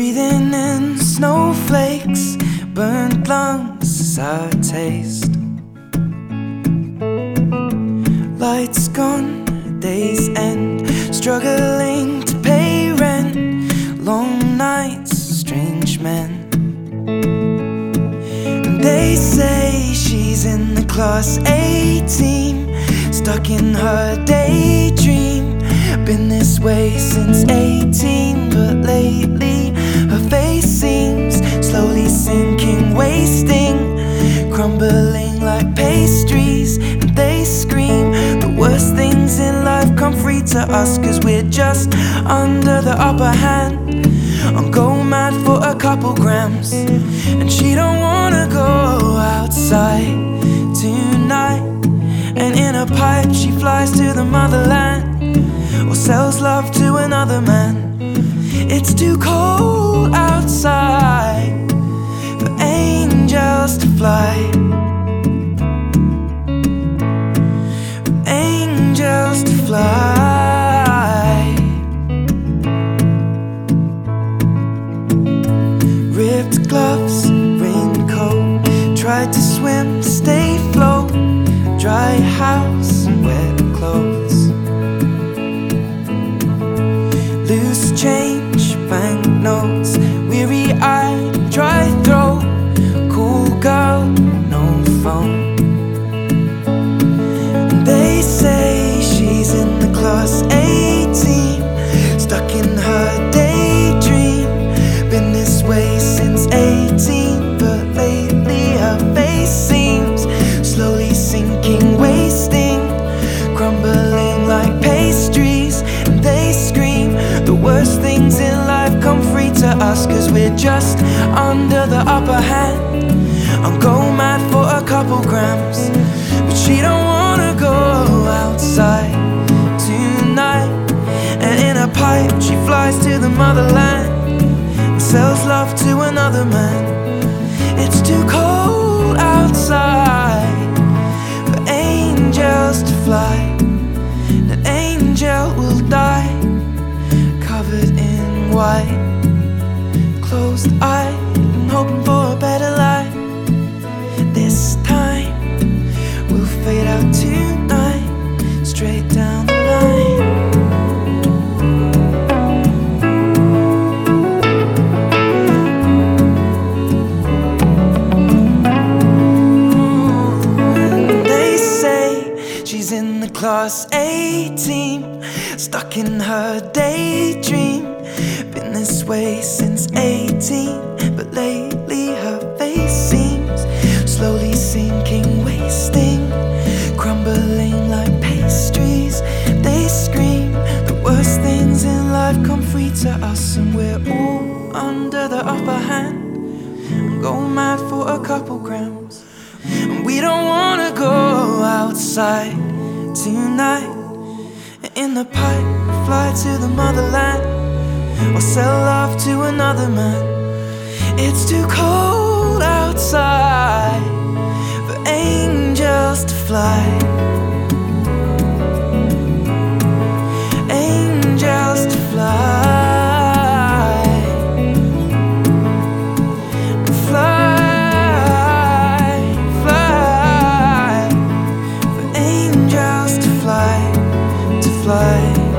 Breathing in snowflakes, burnt lungs as I taste. Lights gone, days end, struggling to pay rent. Long nights, strange men. And they say she's in the class A team, stuck in her daydream. Been this way since 18, but lately her face seems slowly sinking, wasting, crumbling like pastries. And they scream the worst things in life come free to us, 'cause we're just under the upper hand. I'm going mad for a couple grams, and she don't wanna go outside tonight. And in a pipe she flies to the motherland, or sells love to another man. It's too cold outside for angels to fly, for angels to fly. Ripped gloves, raincoat, tried to swim, stay afloat. Dry house, wet clothes. Loose change, banknotes, weary-eyed, dry throat. Cool girl, no phone. They say she's in the class A team, stuck in her daydream. Been this way since 18, but lately her face seems slowly sinking, wasting, crumbling like pastries. And they scream the worst things in life come free to us, 'cause we're just under the upper hand. I'm going mad for a couple grams, but she don't wanna go outside tonight. And in a pipe she flies to the motherland, and sells love to another man. It's too cold outside for angels to fly. An angel will die, covered in white, closed eye, and hoping for a better life. This time we'll fade out tonight, straight down the line. In the class A team, stuck in her daydream. Been this way since 18, but lately her face seems slowly sinking, wasting, crumbling like pastries. They scream the worst things in life come free to us, and we're all under the upper hand. I'm going mad for a couple grams, and we don't wanna go outside tonight. In the pipe, fly to the motherland, or sell love to another man. It's too cold outside for angels to fly. Angels to fly. Fly, fly, for angels to fly, to fly.